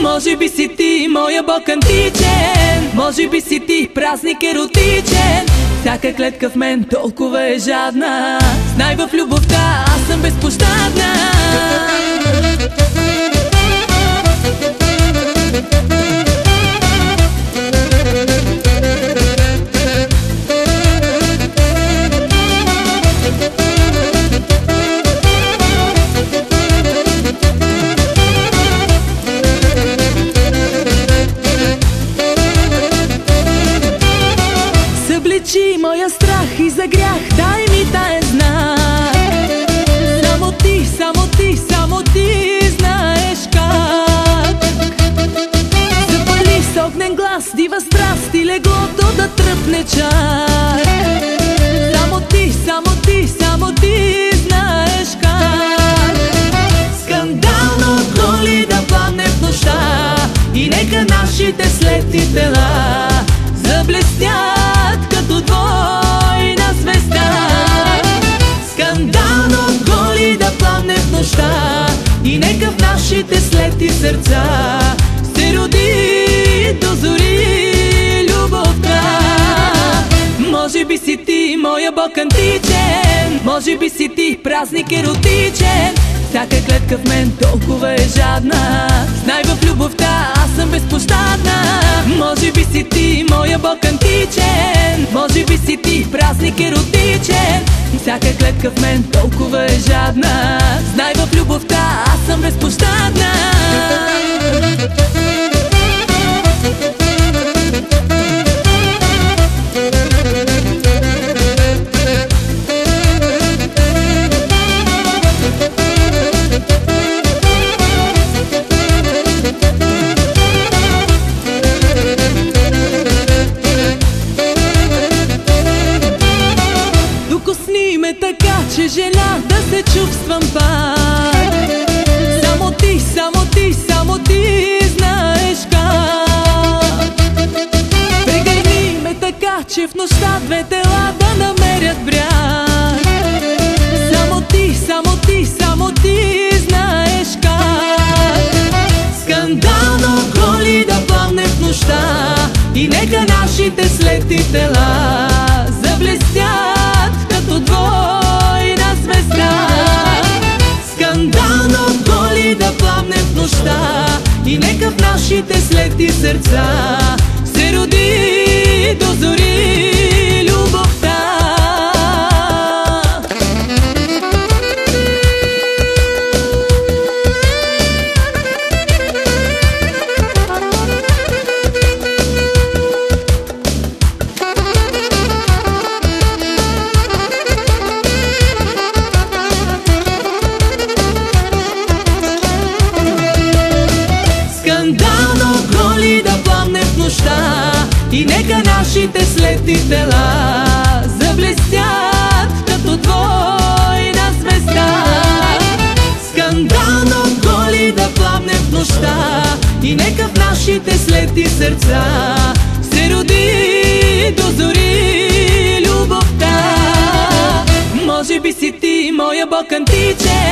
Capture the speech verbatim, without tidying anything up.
Може би си ти моя бог античен, може би си ти празник еротичен. Всяка клетка в мен толкова е жадна. Знай, в любовта аз съм безпощадна. Събличи моя страх и за грях, дай ми таен знак. Само ти, само ти, само ти знаеш как. Запали с огнен глас, дива страст и леглото да тръпне чак. Само ти, само ти, само ти знаеш как. Скандално коли да пламне в нощта и нека нашите слети тела заблестят като двойна звезда. Скандално голи да пламне в нощта и нека в нашите слети сърца се роди до зори любовта. Може би си ти моя бог античен, може би си ти празник еротичен. Всяка клетка в мен толкова е жадна. Знай, в любовта аз съм безпощадна. Може би си ти моя бог античен, може би си ти празник еротичен. Всяка клетка в мен толкова е жадна. Знай, в любовта аз съм безпощадна. Така че жена да се чувствам пак. Само ти, само ти, само ти знаеш как. Прегърни ме така, че в нощта две тела да намерят бряг. Само ти, само ти, само ти знаеш как. Скандално голи да пламне в нощта и нека нашите слети тела заблестят като двойна звезда. Скандално голи да пламне в нощта и нека в нашите слети сърца се роди до зори любовта. Скандално голи да пламне в нощта и нека нашите слети тела заблестят като двойна звезда. Скандално голи да пламне в нощта и нека в нашите слети сърца се роди до зори любовта. Може би си ти моя бог античен,